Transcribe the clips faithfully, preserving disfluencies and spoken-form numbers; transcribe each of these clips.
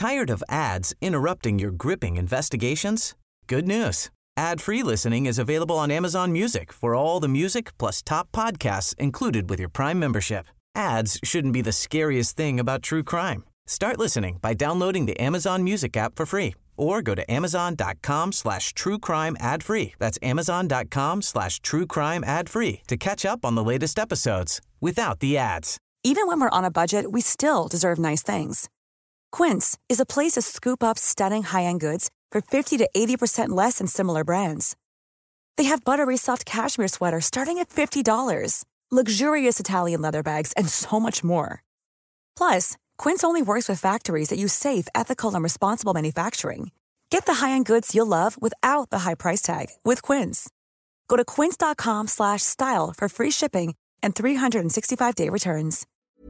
Tired of ads interrupting your gripping investigations? Good news. Ad-free listening is available on Amazon Music for all the music plus top podcasts included with your Prime membership. Ads shouldn't be the scariest thing about true crime. Start listening by downloading the Amazon Music app for free or go to amazon.com slash true crime ad free. That's amazon.com slash true crime ad free to catch up on the latest episodes without the ads. Even when we're on a budget, we still deserve nice things. Quince is a place to scoop up stunning high-end goods for fifty to eighty percent less than similar brands. They have buttery soft cashmere sweaters starting at fifty dollars, luxurious Italian leather bags, and so much more. Plus, Quince only works with factories that use safe, ethical, and responsible manufacturing. Get the high-end goods you'll love without the high price tag with Quince. Go to quince.com slash style for free shipping and three sixty-five day returns.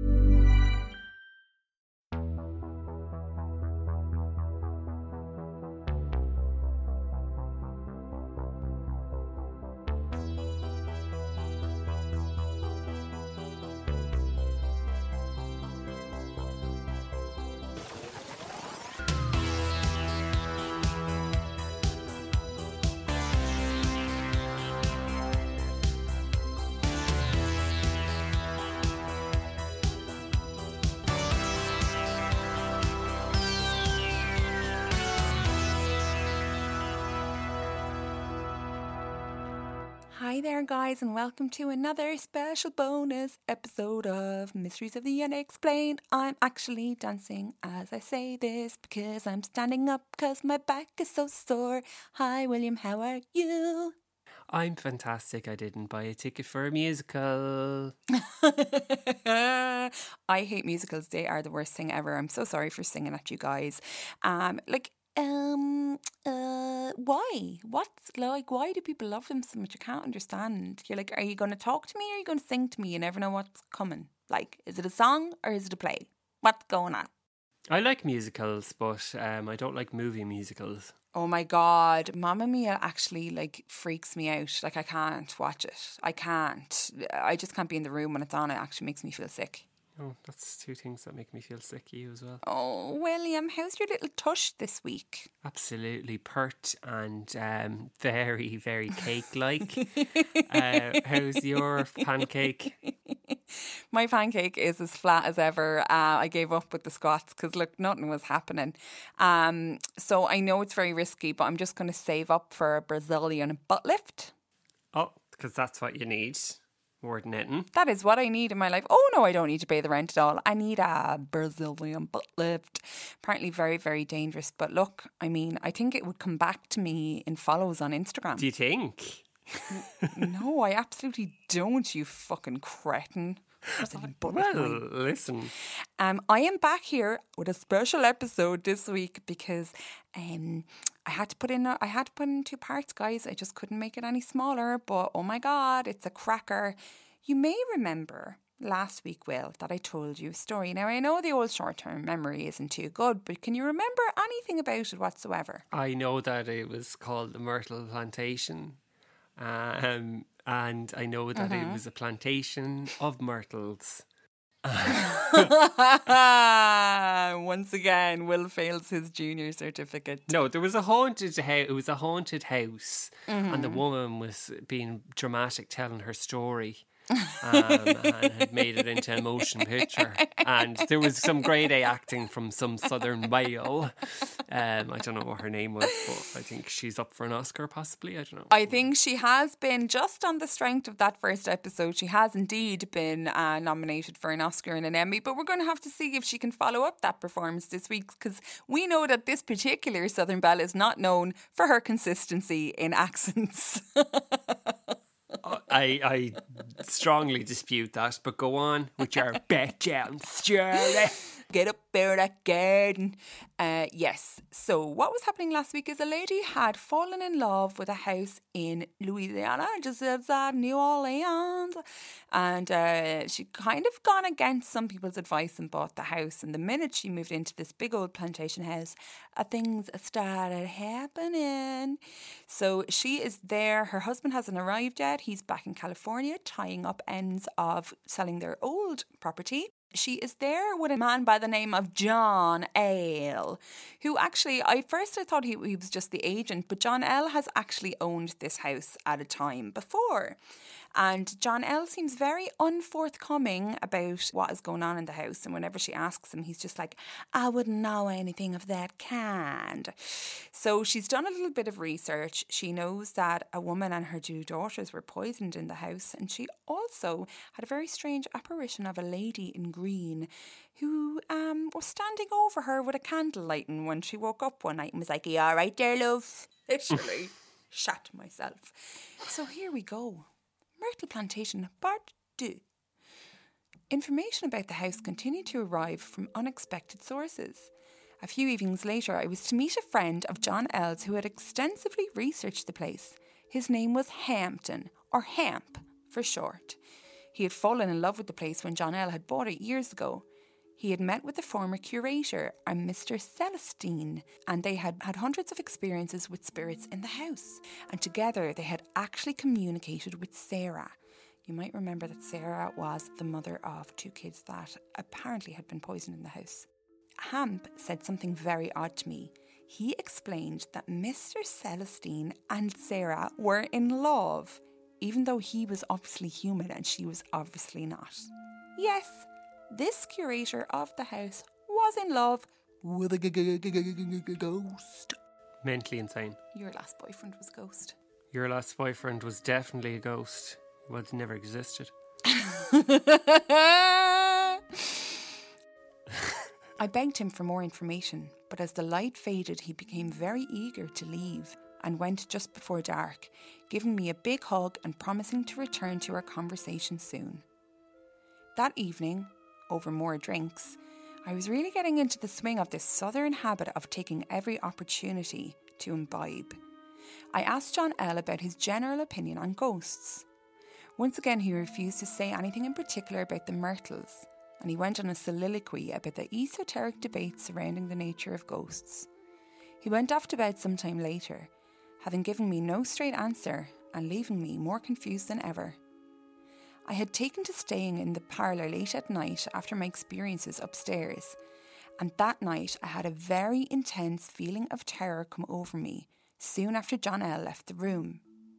Hi there, guys, and welcome to another special bonus episode of Mysteries of the Unexplained. I'm actually dancing as I say this because I'm standing up because my back is so sore. Hi, William, how are you? I'm fantastic. I didn't buy a ticket for a musical. I hate musicals. They are the worst thing ever. I'm so sorry for singing at you guys. Um, like, um, uh, why? What's like? Why do people love them so much? I can't understand. You're like, are you going to talk to me or are you going to sing to me? You never know what's coming. Like, is it a song or is it a play? What's going on? I like musicals, but um, I don't like movie musicals. Oh my God, Mamma Mia actually like freaks me out. Like I can't watch it. I can't. I just can't be in the room when it's on. It actually makes me feel sick. Oh, that's two things that make me feel sick. You as well. Oh, William, how's your little tush this week? Absolutely pert and um, very, very cake-like. uh, how's your pancake? My pancake is as flat as ever. Uh, I gave up with the squats because, look, nothing was happening. Um, so I know it's very risky, but I'm just going to save up for a Brazilian butt lift. Oh, because that's what you need. More than anything. That is what I need in my life. Oh no, I don't need to pay the rent at all. I need a Brazilian butt lift. Apparently very, very dangerous. But look, I mean, I think it would come back to me in follows on Instagram. Do you think? No, I absolutely don't, you fucking cretin. Well, listen. Um, I am back here with a special episode this week because um, I had to put in a, I had to put in two parts, guys. I just couldn't make it any smaller. But oh my God, it's a cracker. You may remember last week, Will, that I told you a story. Now I know the old short-term memory isn't too good, but can you remember anything about it whatsoever? I know that it was called the Myrtle Plantation. Um, and I know that mm-hmm. it was a plantation of myrtles. Once again, Will fails his junior certificate. No, there was a haunted house. It was a haunted house, mm-hmm. and the woman was being dramatic, telling her story. um, and had made it into a motion picture, and there was some grade A acting from some southern male. um, I don't know what her name was, but I think she's up for an Oscar possibly. I don't know. I think she has been, just on the strength of that first episode, she has indeed been uh, nominated for an Oscar and an Emmy, but we're going to have to see if she can follow up that performance this week, because we know that this particular Southern Belle is not known for her consistency in accents. I, I strongly dispute that, but go on with your bet down, Shirley. Get up there, that garden. Uh, yes. So what was happening last week is a lady had fallen in love with a house in Louisiana, just outside New Orleans. And uh, she kind of gone against some people's advice and bought the house. And the minute she moved into this big old plantation house, uh, things started happening. So she is there. Her husband hasn't arrived yet. He's back in California tying up ends of selling their old property. she is there with a man by the name of John L, who actually, I first I thought he, he was just the agent, but John L has actually owned this house at a time before. And John L seems very unforthcoming about what is going on in the house. And whenever she asks him, he's just like, I wouldn't know anything of that kind. So she's done a little bit of research. She knows that a woman and her two daughters were poisoned in the house. And she also had a very strange apparition of a lady in green who um, was standing over her with a candle lighting when she woke up one night and was like, are you all right there, love? Literally shat myself. So here we go. Myrtle Plantation Part two. Information about the house continued to arrive from unexpected sources. A few evenings later, I was to meet a friend of John L's who had extensively researched the place. His name was Hampton, or Hamp for short. He had fallen in love with the place when John L had bought it years ago. He had met with the former curator, a Mister Celestine, and they had had hundreds of experiences with spirits in the house. And together they had actually communicated with Sarah. You might remember that Sarah was the mother of two kids that apparently had been poisoned in the house. Hamp said something very odd to me. He explained that Mister Celestine and Sarah were in love, even though he was obviously human and she was obviously not. Yes, this curator of the house was in love with a g- g- g- g- g- ghost. Mentally insane. Your last boyfriend was Ghost. Your last boyfriend was definitely a ghost. Well, it never existed. I begged him for more information, but as the light faded, he became very eager to leave and went just before dark, giving me a big hug and promising to return to our conversation soon. That evening, over more drinks, I was really getting into the swing of this southern habit of taking every opportunity to imbibe. I asked John L about his general opinion on ghosts. Once again, he refused to say anything in particular about the Myrtles, and he went on a soliloquy about the esoteric debates surrounding the nature of ghosts. He went off to bed sometime later, having given me no straight answer and leaving me more confused than ever. I had taken to staying in the parlour late at night after my experiences upstairs, and that night I had a very intense feeling of terror come over me soon after John L left the room.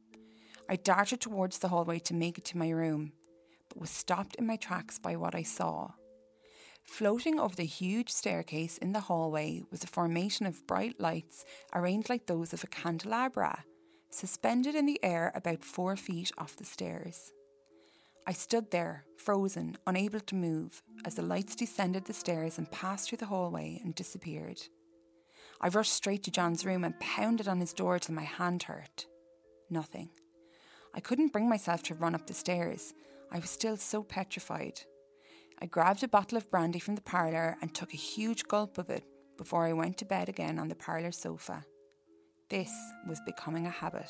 I darted towards the hallway to make it to my room, but was stopped in my tracks by what I saw. Floating over the huge staircase in the hallway was a formation of bright lights arranged like those of a candelabra, suspended in the air about four feet off the stairs. I stood there, frozen, unable to move, as the lights descended the stairs and passed through the hallway and disappeared. I rushed straight to John's room and pounded on his door till my hand hurt. Nothing. I couldn't bring myself to run up the stairs. I was still so petrified. I grabbed a bottle of brandy from the parlour and took a huge gulp of it before I went to bed again on the parlour sofa. This was becoming a habit.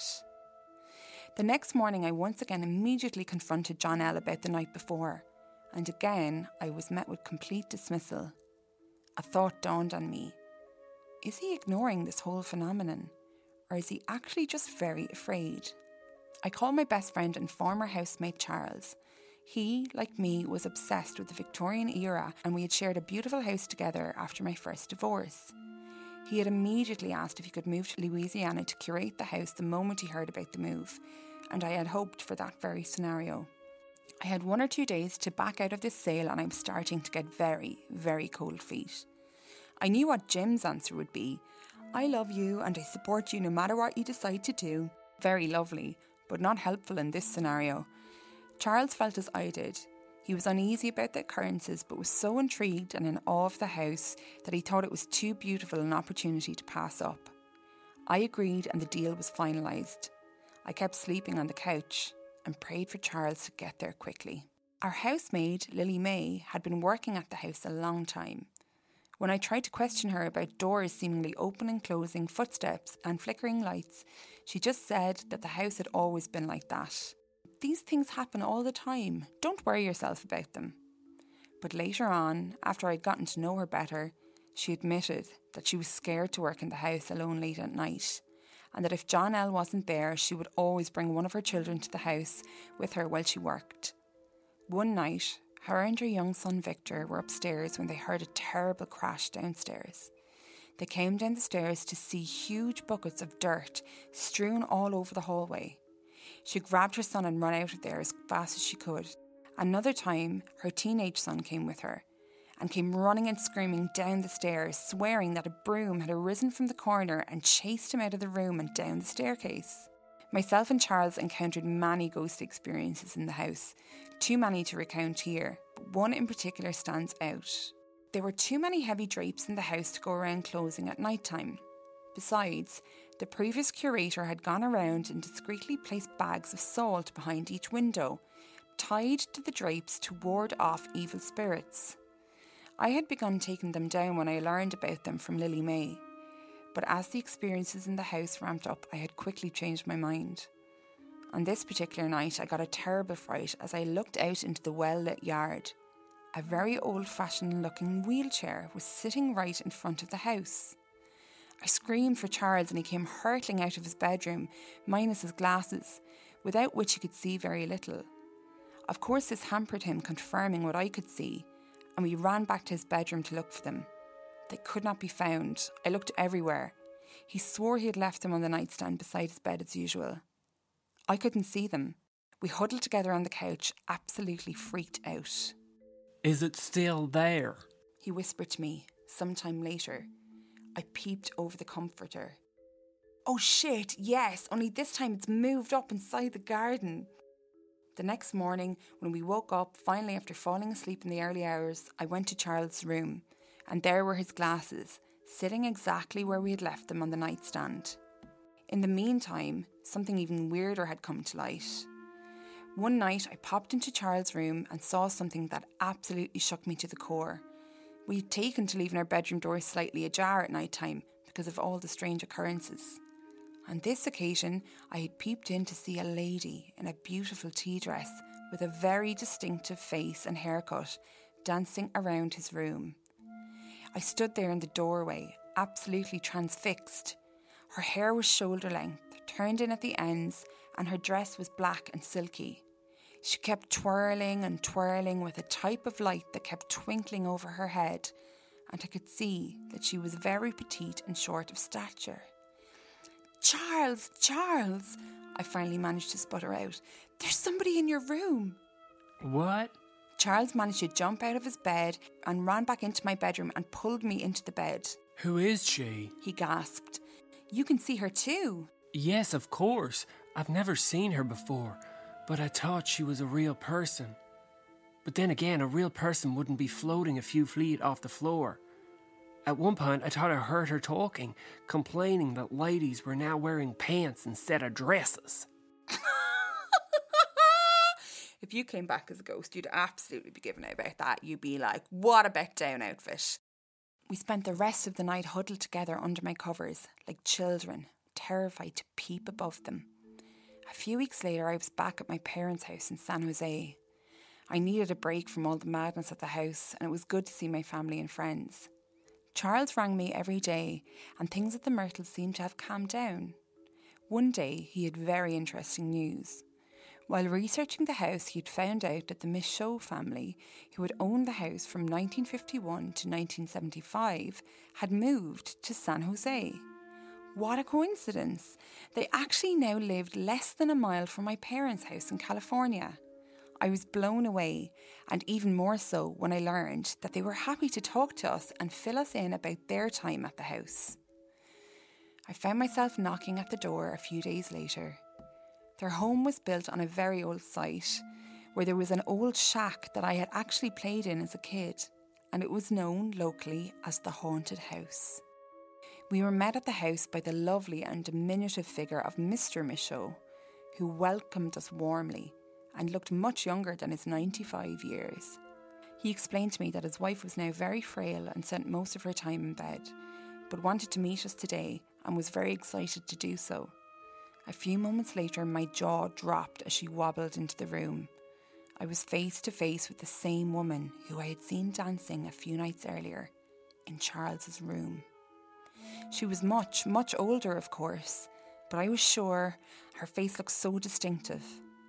The next morning I once again immediately confronted John L about the night before, and again I was met with complete dismissal. A thought dawned on me. Is he ignoring this whole phenomenon, or is he actually just very afraid? I called my best friend and former housemate Charles. He, like me, was obsessed with the Victorian era, and we had shared a beautiful house together after my first divorce. He had immediately asked if he could move to Louisiana to curate the house the moment he heard about the move, and I had hoped for that very scenario. I had one or two days to back out of this sale, and I was starting to get very, very cold feet. I knew what Jim's answer would be. I love you and I support you no matter what you decide to do. Very lovely, but not helpful in this scenario. Charles felt as I did. He was uneasy about the occurrences, but was so intrigued and in awe of the house that he thought it was too beautiful an opportunity to pass up. I agreed and the deal was finalised. I kept sleeping on the couch and prayed for Charles to get there quickly. Our housemaid, Lily May, had been working at the house a long time. When I tried to question her about doors seemingly open and closing, footsteps and flickering lights, she just said that the house had always been like that. These things happen all the time. Don't worry yourself about them. But later on, after I'd gotten to know her better, she admitted that she was scared to work in the house alone late at night, and that if John L wasn't there, she would always bring one of her children to the house with her while she worked. One night, Her and her young son Victor were upstairs when they heard a terrible crash downstairs. They came down the stairs to see huge buckets of dirt strewn all over the hallway. She grabbed her son and ran out of there as fast as she could. Another time, her teenage son came with her and came running and screaming down the stairs, swearing that a broom had arisen from the corner and chased him out of the room and down the staircase. Myself and Charles encountered many ghost experiences in the house, too many to recount here, but one in particular stands out. There were too many heavy drapes in the house to go around closing at night time. Besides, the previous curator had gone around and discreetly placed bags of salt behind each window, tied to the drapes to ward off evil spirits. I had begun taking them down when I learned about them from Lily May, but as the experiences in the house ramped up, I had quickly changed my mind. On this particular night, I got a terrible fright as I looked out into the well-lit yard. A very old-fashioned looking wheelchair was sitting right in front of the house. I screamed for Charles and he came hurtling out of his bedroom, minus his glasses, without which he could see very little. Of course, this hampered him confirming what I could see, and we ran back to his bedroom to look for them. They could not be found. I looked everywhere. He swore he had left them on the nightstand beside his bed as usual. I couldn't see them. We huddled together on the couch, absolutely freaked out. Is it still there? He whispered to me, sometime later. I peeped over the comforter. Oh shit, yes, only this time it's moved up inside the garden. The next morning, when we woke up, finally after falling asleep in the early hours, I went to Charles' room, and there were his glasses, sitting exactly where we had left them on the nightstand. In the meantime, something even weirder had come to light. One night, I popped into Charles' room and saw something that absolutely shook me to the core. We had taken to leaving our bedroom doors slightly ajar at night time because of all the strange occurrences. On this occasion, I had peeped in to see a lady in a beautiful tea dress with a very distinctive face and haircut dancing around his room. I stood there in the doorway, absolutely transfixed. Her hair was shoulder length, turned in at the ends, and her dress was black and silky. She kept twirling and twirling with a type of light that kept twinkling over her head, and I could see that she was very petite and short of stature. Charles, Charles, I finally managed to sputter out. There's somebody in your room. What? Charles managed to jump out of his bed and ran back into my bedroom and pulled me into the bed. Who is she? He gasped. You can see her too. Yes, of course. I've never seen her before, but I thought she was a real person. But then again, a real person wouldn't be floating a few feet off the floor. At one point, I thought I heard her talking, complaining that ladies were now wearing pants instead of dresses. If you came back as a ghost, you'd absolutely be giving out about that. You'd be like, what a bet down outfit. We spent the rest of the night huddled together under my covers, like children, terrified to peep above them. A few weeks later, I was back at my parents' house in San Jose. I needed a break from all the madness at the house, and it was good to see my family and friends. Charles rang me every day, and things at the Myrtles seemed to have calmed down. One day, he had very interesting news. While researching the house, he had found out that the Michaud family, who had owned the house from nineteen fifty-one to nineteen seventy-five, had moved to San Jose. What a coincidence! They actually now lived less than a mile from my parents' house in California. I was blown away, and even more so when I learned that they were happy to talk to us and fill us in about their time at the house. I found myself knocking at the door a few days later. Their home was built on a very old site, where there was an old shack that I had actually played in as a kid, and it was known locally as the Haunted House. We were met at the house by the lovely and diminutive figure of Mister Michaud, who welcomed us warmly and looked much younger than his ninety-five years. He explained to me that his wife was now very frail and spent most of her time in bed, but wanted to meet us today and was very excited to do so. A few moments later, my jaw dropped as she wobbled into the room. I was face to face with the same woman who I had seen dancing a few nights earlier in Charles's room. She was much, much older, of course, but I was sure her face looked so distinctive.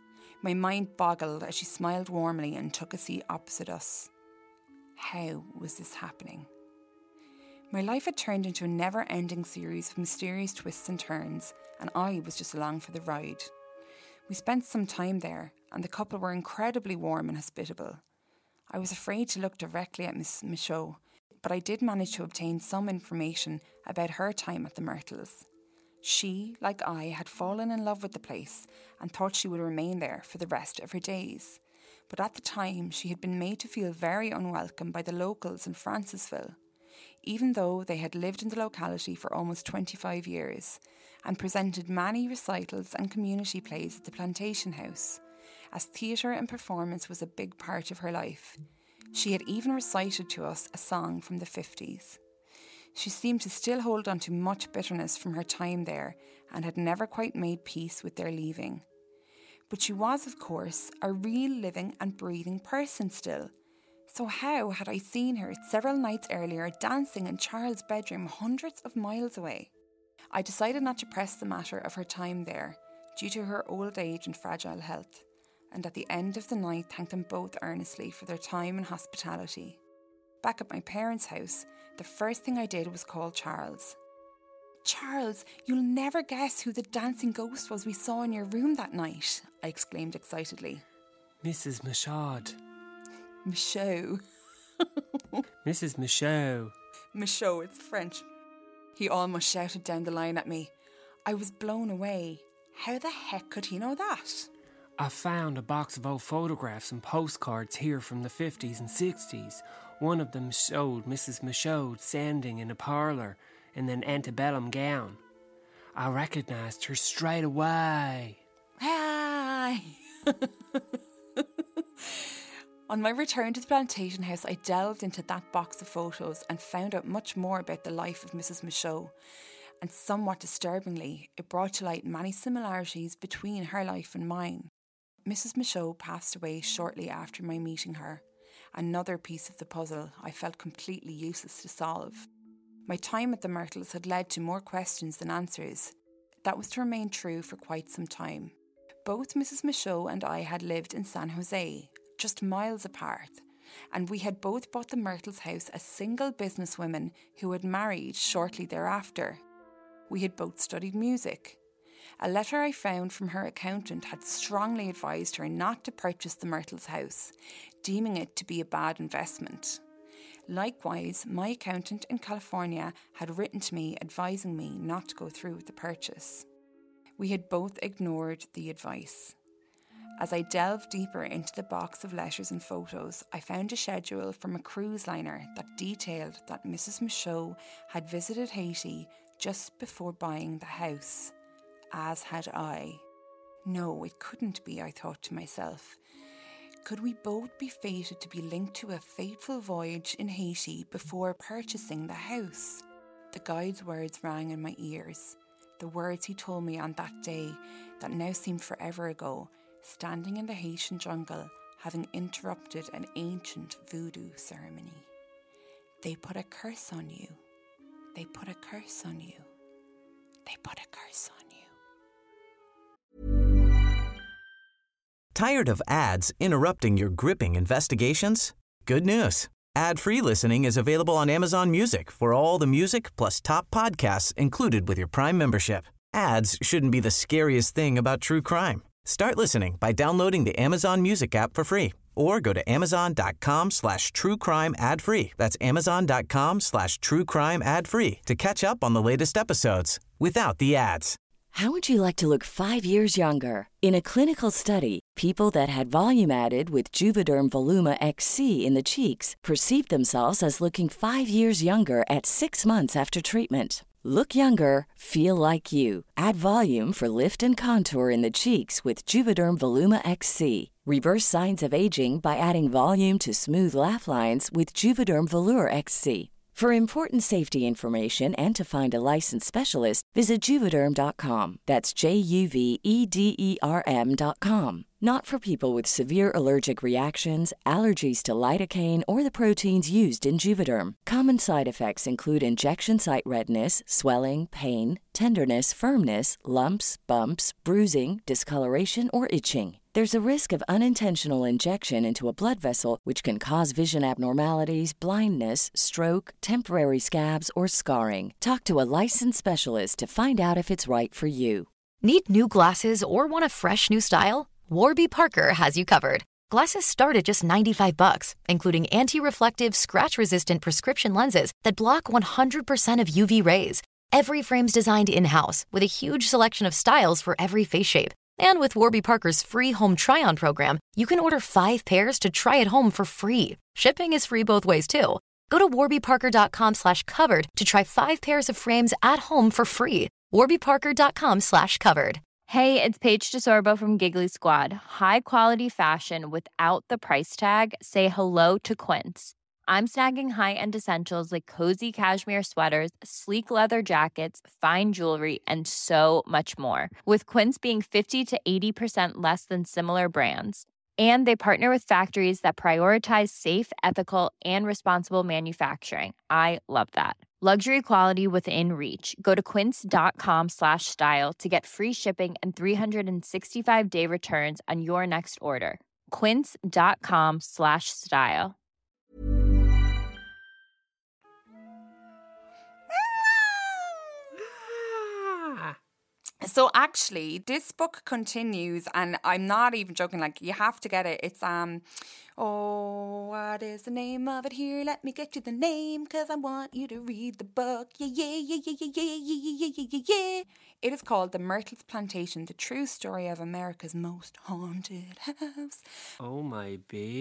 My mind boggled as she smiled warmly and took a seat opposite us. How was this happening? My life had turned into a never-ending series of mysterious twists and turns, and I was just along for the ride. We spent some time there, and the couple were incredibly warm and hospitable. I was afraid to look directly at Miss Michaud, but I did manage to obtain some information about her time at the Myrtles. She, like I, had fallen in love with the place and thought she would remain there for the rest of her days. But at the time, she had been made to feel very unwelcome by the locals in Francisville, even though they had lived in the locality for almost twenty-five years and presented many recitals and community plays at the Plantation House, as theatre and performance was a big part of her life. She had even recited to us a song from the fifties. She seemed to still hold on to much bitterness from her time there and had never quite made peace with their leaving. But she was, of course, a real living and breathing person still. So how had I seen her several nights earlier dancing in Charles' bedroom hundreds of miles away? I decided not to press the matter of her time there due to her old age and fragile health, and at the end of the night thanked them both earnestly for their time and hospitality. Back at my parents' house, the first thing I did was call Charles. "Charles, you'll never guess who the dancing ghost was we saw in your room that night," I exclaimed excitedly. Missus Michaud. Michaud. Missus Michaud. Michaud, it's French. He almost shouted down the line at me. I was blown away. How the heck could he know that? I found a box of old photographs and postcards here from the fifties and sixties. One of them showed Missus Michaud standing in a parlour in an antebellum gown. I recognised her straight away. Hi! On my return to the Plantation House, I delved into that box of photos and found out much more about the life of Missus Michaud. And somewhat disturbingly, it brought to light many similarities between her life and mine. Missus Michaud passed away shortly after my meeting her. Another piece of the puzzle I felt completely useless to solve. My time at the Myrtles had led to more questions than answers. That was to remain true for quite some time. Both Missus Michaud and I had lived in San Jose, just miles apart, and we had both bought the Myrtles house as single businesswomen who had married shortly thereafter. We had both studied music. A letter I found from her accountant had strongly advised her not to purchase the Myrtles house, deeming it to be a bad investment. Likewise, my accountant in California had written to me advising me not to go through with the purchase. We had both ignored the advice. As I delved deeper into the box of letters and photos, I found a schedule from a cruise liner that detailed that Missus Michaud had visited Haiti just before buying the house, as had I. No, it couldn't be, I thought to myself. Could we both be fated to be linked to a fateful voyage in Haiti before purchasing the house? The guide's words rang in my ears, the words he told me on that day that now seemed forever ago, standing in the Haitian jungle, having interrupted an ancient voodoo ceremony. They put a curse on you. They put a curse on you. They put a curse on you. Tired of ads interrupting your gripping investigations? Good news. Ad-free listening is available on Amazon Music for all the music plus top podcasts included with your Prime membership. Ads shouldn't be the scariest thing about true crime. Start listening by downloading the Amazon Music app for free or go to amazon.com slash true crime ad free. That's amazon.com slash true crime ad free to catch up on the latest episodes without the ads. How would you like to look five years younger? In a clinical study, people that had volume added with Juvederm Voluma X C in the cheeks perceived themselves as looking five years younger at six months after treatment. Look younger, feel like you. Add volume for lift and contour in the cheeks with Juvederm Voluma X C. Reverse signs of aging by adding volume to smooth laugh lines with Juvederm Volure X C. For important safety information and to find a licensed specialist, visit Juvederm dot com. That's J U V E D E R M dot com. Not for people with severe allergic reactions, allergies to lidocaine, or the proteins used in Juvederm. Common side effects include injection site redness, swelling, pain, tenderness, firmness, lumps, bumps, bruising, discoloration, or itching. There's a risk of unintentional injection into a blood vessel, which can cause vision abnormalities, blindness, stroke, temporary scabs, or scarring. Talk to a licensed specialist to find out if it's right for you. Need new glasses or want a fresh new style? Warby Parker has you covered. Glasses start at just ninety-five bucks, including anti-reflective, scratch-resistant prescription lenses that block one hundred percent of U V rays. Every frame's designed in-house with a huge selection of styles for every face shape. And with Warby Parker's free home try-on program, you can order five pairs to try at home for free. Shipping is free both ways, too. Go to warbyparker.com slash covered to try five pairs of frames at home for free. warbyparker.com slash covered. Hey, it's Paige DeSorbo from Giggly Squad. High quality fashion without the price tag. Say hello to Quince. I'm snagging high-end essentials like cozy cashmere sweaters, sleek leather jackets, fine jewelry, and so much more. With Quince being fifty to eighty percent less than similar brands. And they partner with factories that prioritize safe, ethical, and responsible manufacturing. I love that. Luxury quality within reach. Go to quince.com slash style to get free shipping and three sixty-five day returns on your next order. Quince.com slash style. So actually, this book continues, and I'm not even joking, like, you have to get it. It's, um, oh, what is the name of it here? Let me get you the name, because I want you to read the book. Yeah, yeah, yeah, yeah, yeah, yeah, yeah, yeah, yeah, yeah, yeah. It is called The Myrtles Plantation, the true story of America's most haunted house. Oh, my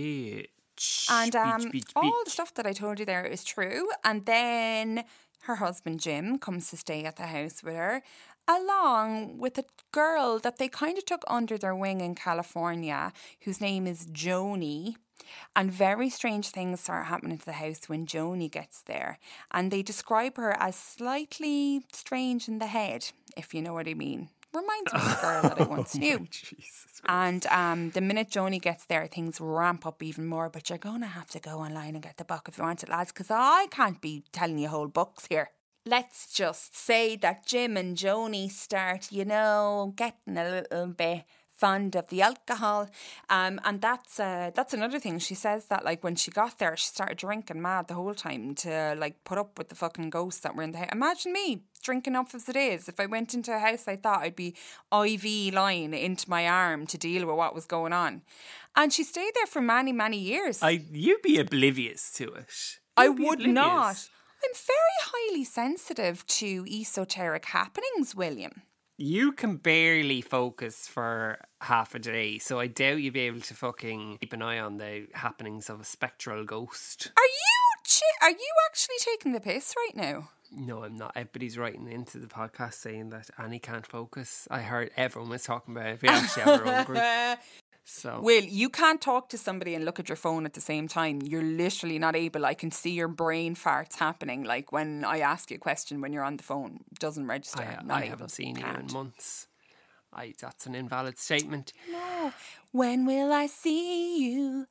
bitch. And um, beach, beach, all beach. the stuff that I told you there is true. And then her husband, Jim, comes to stay at the house with her, along with a girl that they kind of took under their wing in California, whose name is Joni. And very strange things start happening to the house when Joni gets there. And they describe her as slightly strange in the head, if you know what I mean. Reminds me of the girl that I once knew. And um, the minute Joni gets there, things ramp up even more. But you're going to have to go online and get the book if you want it, lads, because I can't be telling you whole books here. Let's just say that Jim and Joni start, you know, getting a little bit fond of the alcohol. Um, and that's uh, that's another thing. She says that, like, when she got there, she started drinking mad the whole time to, like, put up with the fucking ghosts that were in the house. Imagine me drinking up as it is. If I went into a house, I thought I'd be I V line into my arm to deal with what was going on. And she stayed there for many, many years. I, you'd be oblivious to it. You'd I be would oblivious. not. I'm very highly sensitive to esoteric happenings, William. You can barely focus for half a day, so I doubt you'd be able to fucking keep an eye on the happenings of a spectral ghost. Are you chi- Are you actually taking the piss right now? No, I'm not. Everybody's writing into the podcast saying that Annie can't focus. I heard everyone was talking about it. We actually have our own group. So. Will, you can't talk to somebody and look at your phone at the same time. You're literally not able. I can see your brain farts happening. Like when I ask you a question when you're on the phone, it doesn't register. I, not I able. haven't seen Can't. you in months. I, that's an invalid statement. No. When will I see you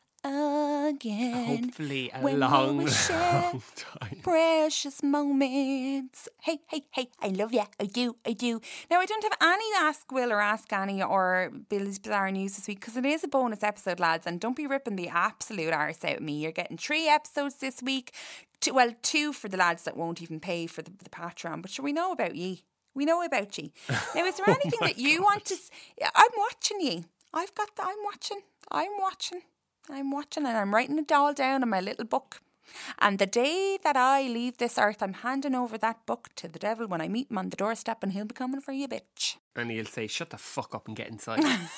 again? Hopefully a when long, will we share long time. Precious moments. Hey, hey, hey, I love you. I do, I do. Now, I don't have any Ask Will or Ask Annie or Billy's Bizarre News this week because it is a bonus episode, lads, and don't be ripping the absolute arse out of me. You're getting three episodes this week. Two, well, two for the lads that won't even pay for the, the Patreon, but sure, we know about ye. We know about ye. Now, is there anything that you want to... S- I'm watching ye. I've got... The, I'm watching. I'm watching. I'm watching and I'm writing it all down in my little book. And the day that I leave this earth, I'm handing over that book to the devil when I meet him on the doorstep, and he'll be coming for you, bitch. And he'll say, shut the fuck up and get inside.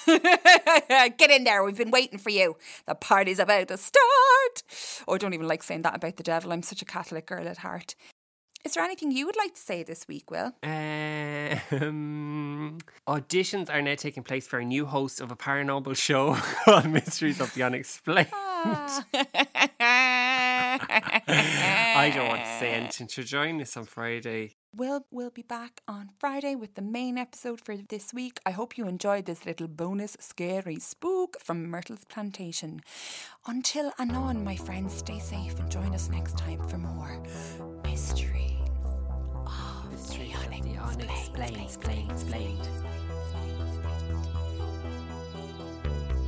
Get in there, we've been waiting for you. The party's about to start. Oh, I don't even like saying that about the devil. I'm such a Catholic girl at heart. Is there anything you would like to say this week, Will? Um, auditions are now taking place for a new host of a paranormal show called Mysteries of the Unexplained. I don't want to say anything. So join us on Friday. We'll, we'll be back on Friday with the main episode for this week. I hope you enjoyed this little bonus scary spook from Myrtles Plantation. Until anon, my friends, stay safe and join us next time for more mysteries of Mysteries the of the Unexplained. Unexplained. Explained, explained.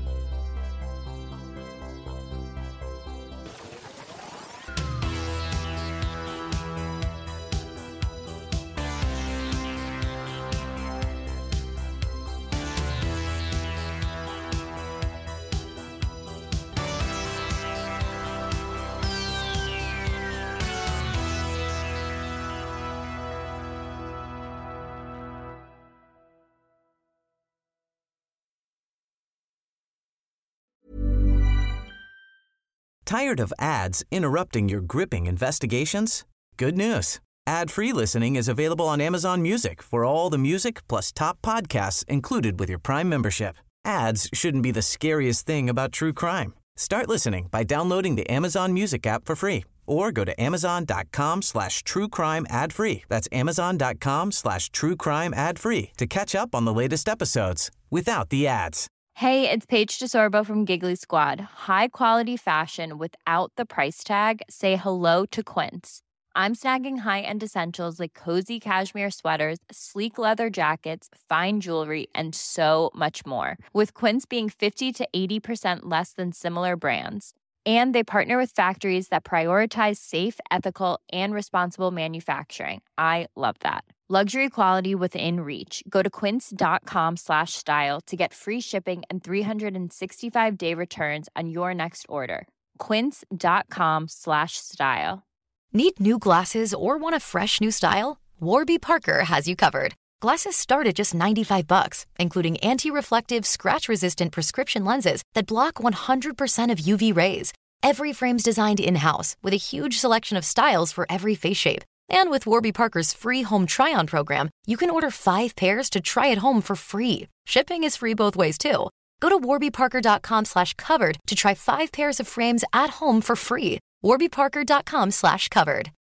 Tired of ads interrupting your gripping investigations? Good news. Ad-free listening is available on Amazon Music for all the music plus top podcasts included with your Prime membership. Ads shouldn't be the scariest thing about true crime. Start listening by downloading the Amazon Music app for free or go to amazon.com slash true crime ad free. That's amazon.com slash true crime ad free to catch up on the latest episodes without the ads. Hey, it's Paige DeSorbo from Giggly Squad. High quality fashion without the price tag. Say hello to Quince. I'm snagging high-end essentials like cozy cashmere sweaters, sleek leather jackets, fine jewelry, and so much more. With Quince being fifty to eighty percent less than similar brands. And they partner with factories that prioritize safe, ethical, and responsible manufacturing. I love that. Luxury quality within reach. Go to quince.com slash style to get free shipping and three sixty-five day returns on your next order. Quince.com slash style. Need new glasses or want a fresh new style? Warby Parker has you covered. Glasses start at just ninety-five bucks, including anti-reflective, scratch-resistant prescription lenses that block one hundred percent of U V rays. Every frame's designed in-house with a huge selection of styles for every face shape. And with Warby Parker's free home try-on program, you can order five pairs to try at home for free. Shipping is free both ways, too. Go to warbyparker.com slash covered to try five pairs of frames at home for free. warbyparker.com slash covered.